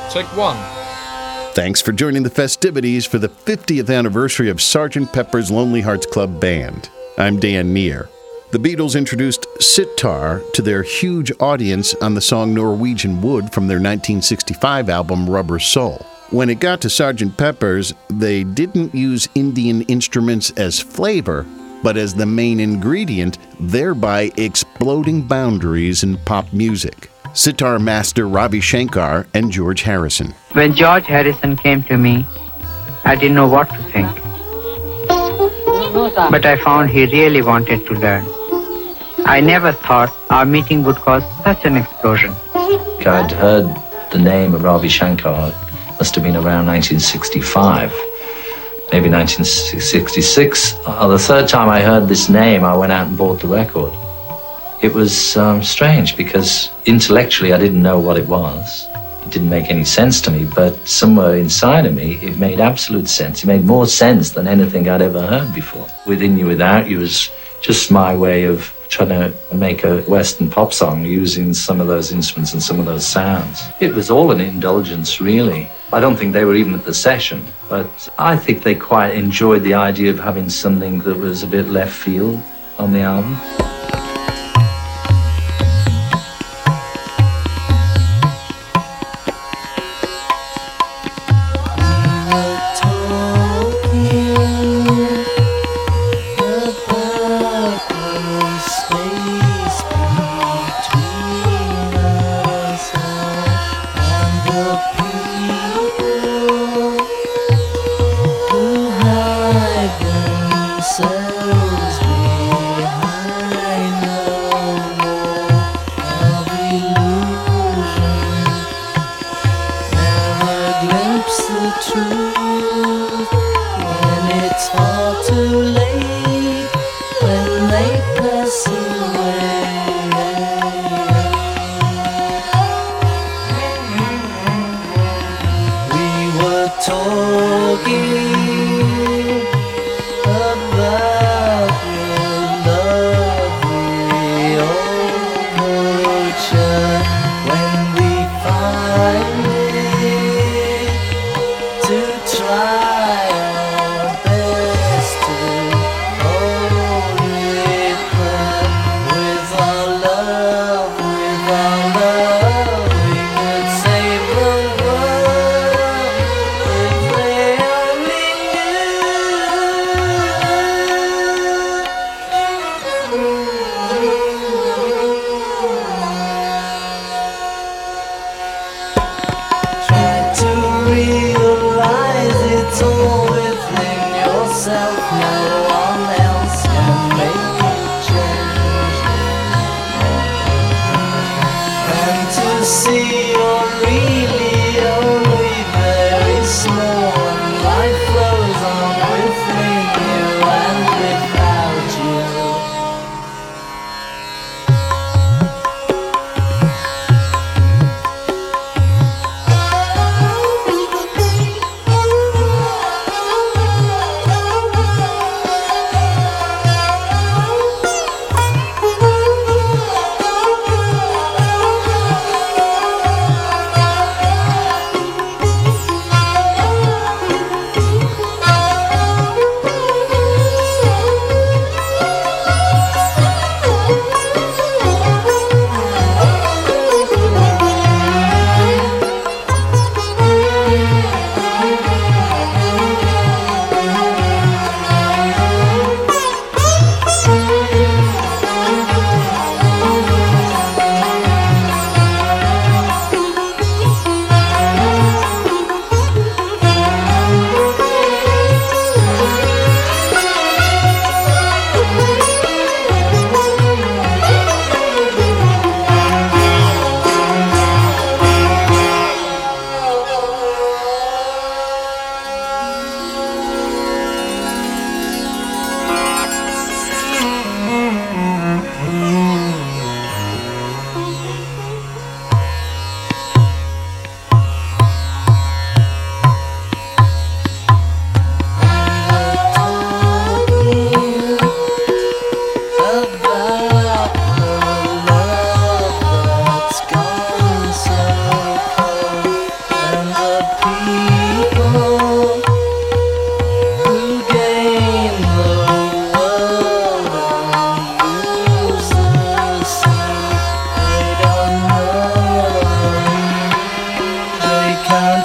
Take one. Thanks for joining the festivities for the 50th anniversary of Sgt. Pepper's Lonely Hearts Club Band. I'm Dan Neer. The Beatles introduced sitar to their huge audience on the song Norwegian Wood from their 1965 album Rubber Soul. When it got to Sgt. Pepper's, they didn't use Indian instruments as flavor, but as the main ingredient, thereby exploding boundaries in pop music. Sitar master Ravi Shankar and George Harrison. When George Harrison came to me, I didn't know what to think. But I found he really wanted to learn. I never thought our meeting would cause such an explosion. I'd heard the name of Ravi Shankar, must have been around 1965, maybe 1966. The third time I heard this name, I went out and bought the record. It was strange because intellectually I didn't know what it was. It didn't make any sense to me, but somewhere inside of me, it made absolute sense. It made more sense than anything I'd ever heard before. Within You, Without You was just my way of trying to make a Western pop song using some of those instruments and some of those sounds. It was all an indulgence, really. I don't think they were even at the session, but I think they quite enjoyed the idea of having something that was a bit left field on the album.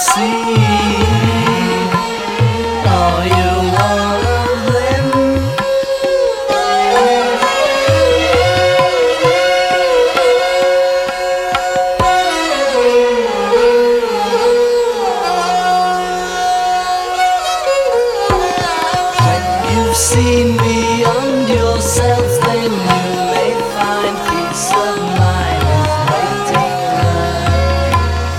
see. Are you one of them? When you've seen beyond yourselves, then you may find peace of mind is waiting there.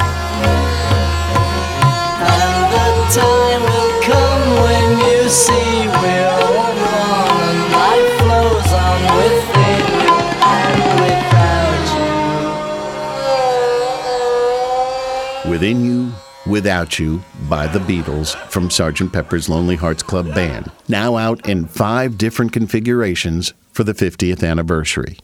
And the time will come when you see we're all one, and life flows on within you and without you. Within You, Without You by the Beatles from Sgt. Pepper's Lonely Hearts Club Band, now out in 5 different configurations for the 50th anniversary.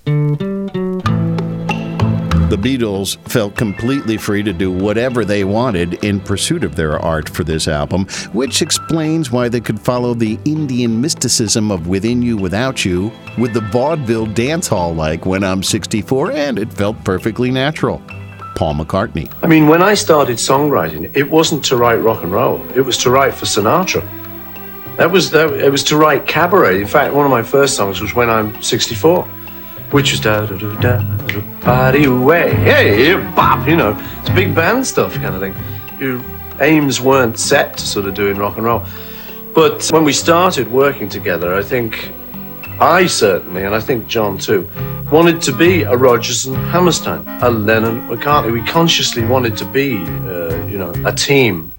The Beatles felt completely free to do whatever they wanted in pursuit of their art for this album, which explains why they could follow the Indian mysticism of Within You, Without You with the vaudeville dance hall like When I'm 64, and it felt perfectly natural. Paul McCartney. I mean, when I started songwriting, it wasn't to write rock and roll. It was to write for Sinatra. It was to write cabaret. In fact, one of my first songs was When I'm 64, which was da da da da party away, hey, bop, you know, it's big band stuff kind of thing. Your aims weren't set to sort of doing rock and roll. But when we started working together, I think I certainly, and I think John too, wanted to be a Rodgers and Hammerstein, a Lennon, McCartney. We consciously wanted to be, a team.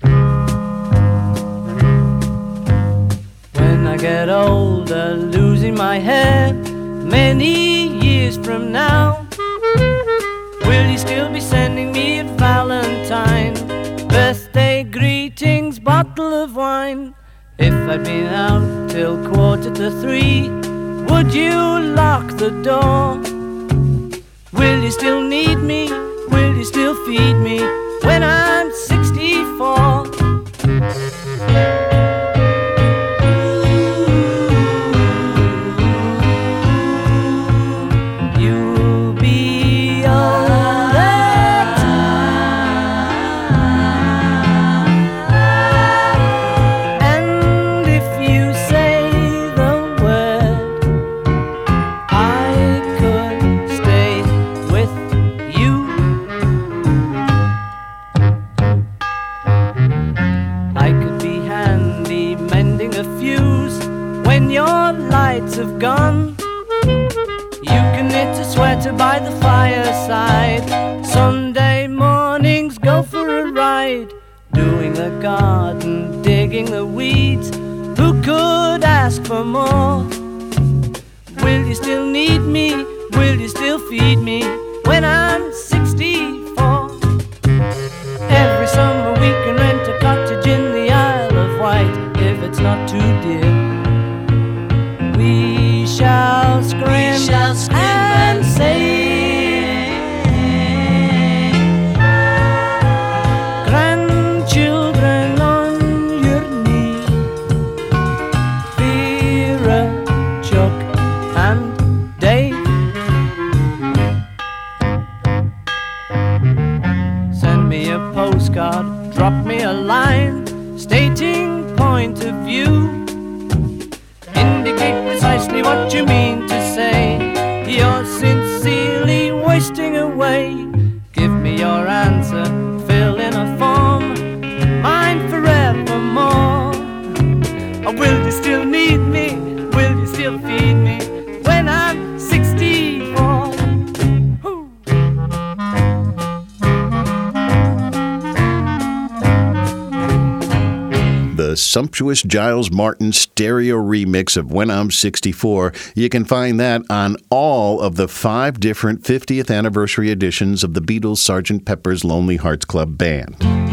When I get older, losing my head, many years from now, will you still be sending me a Valentine, birthday greetings, bottle of wine? If I'd been out till 2:45, would you lock the door? Will you still need me? Will you still feed me when I'm 64? You'll be older too. And if you say the word, I could stay with you. I could be handy mending a fuse when your lights have gone. You can knit a sweater by the fireside. Sunday mornings go for a ride, doing the garden, digging the weeds. Who could ask for more? Will you still need me? Will you still feed me when I'm 64? Every summer we can rent a cottage in the Isle of Wight, if it's not too dear. We shall scream, and say, grandchildren on your knee, Vera, Chuck and Dave. Send me a postcard, drop me a line, stating point of view. Indicate precisely what you mean to say. You're sincerely wasting away. Give me your answer, fill in a form, mine forevermore. Or will you still need me? Will you still feed me when I'm 64? Woo. The sumptuous Giles Martin stereo remix of When I'm 64. You can find that on all of the 5 different 50th anniversary editions of the Beatles' Sgt. Pepper's Lonely Hearts Club Band.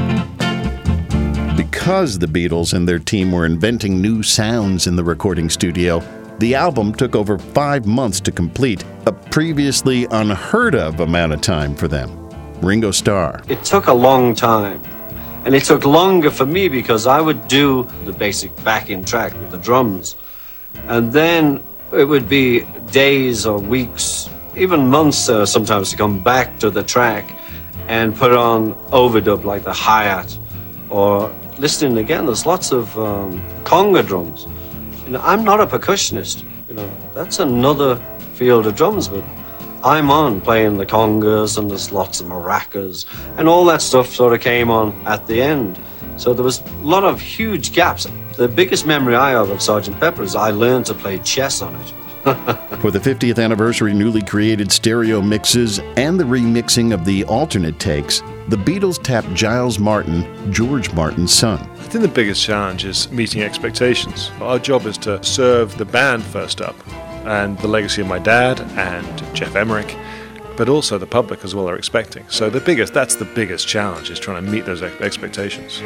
Because the Beatles and their team were inventing new sounds in the recording studio, the album took over 5 months to complete, a previously unheard of amount of time for them. Ringo Starr. It took a long time. And it took longer for me because I would do the basic backing track with the drums. And then it would be days or weeks, even months sometimes to come back to the track and put on overdub like the hi-hat or listening again, there's lots of conga drums. You know, I'm not a percussionist. You know, that's another field of drums, but I'm on playing the congas, and there's lots of maracas, and all that stuff sort of came on at the end. So there was a lot of huge gaps. The biggest memory I have of Sgt. Pepper is I learned to play chess on it. For the 50th anniversary newly created stereo mixes and the remixing of the alternate takes, the Beatles tapped Giles Martin, George Martin's son. I think the biggest challenge is meeting expectations. Our job is to serve the band first up, and the legacy of my dad and Jeff Emerick, but also the public as well are expecting. So that's the biggest challenge, is trying to meet those expectations.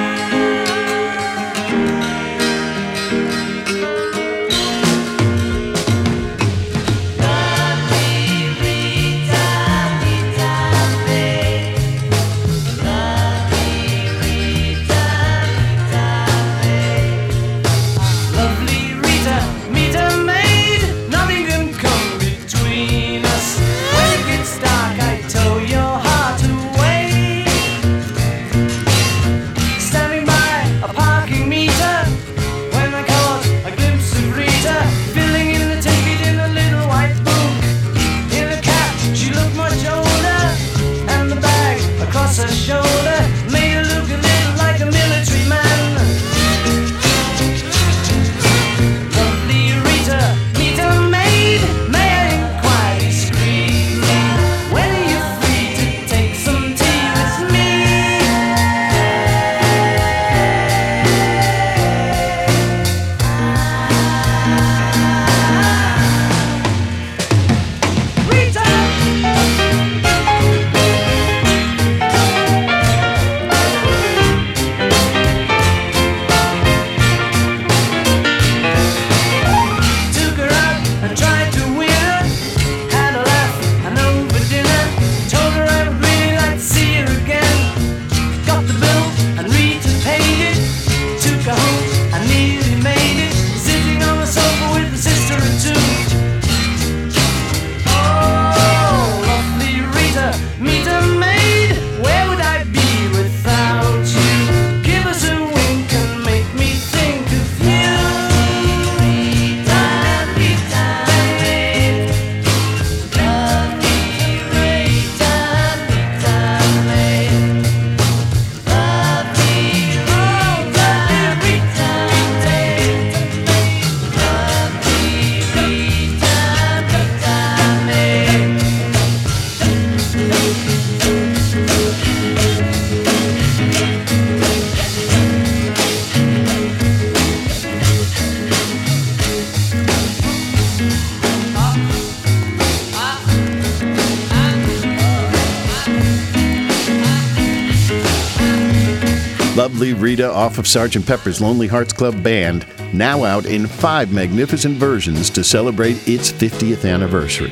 Lovely Rita off of Sgt. Pepper's Lonely Hearts Club Band, now out in 5 magnificent versions to celebrate its 50th anniversary.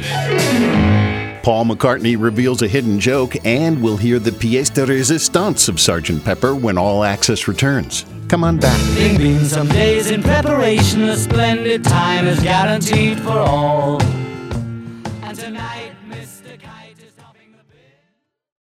Paul McCartney reveals a hidden joke, and we'll hear the pièce de résistance of Sgt. Pepper when All Access returns. Come on back. Been some days in preparation, a splendid time is guaranteed for all.